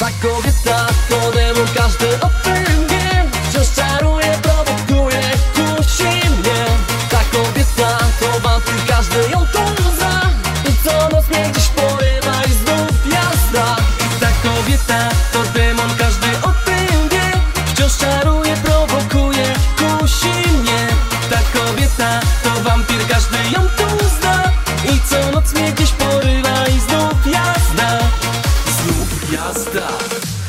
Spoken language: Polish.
Ta kobieta to demon, każdy o tym wie. Wciąż czaruje, prowokuje, kusi mnie. Ta kobieta to wampir, każdy ją tu zna. I co noc mnie gdzieś porywa i znów jazda. Ta kobieta to demon, każdy o tym wie. Wciąż czaruje, prowokuje, kusi mnie. Ta kobieta to wampir, każdy ją tu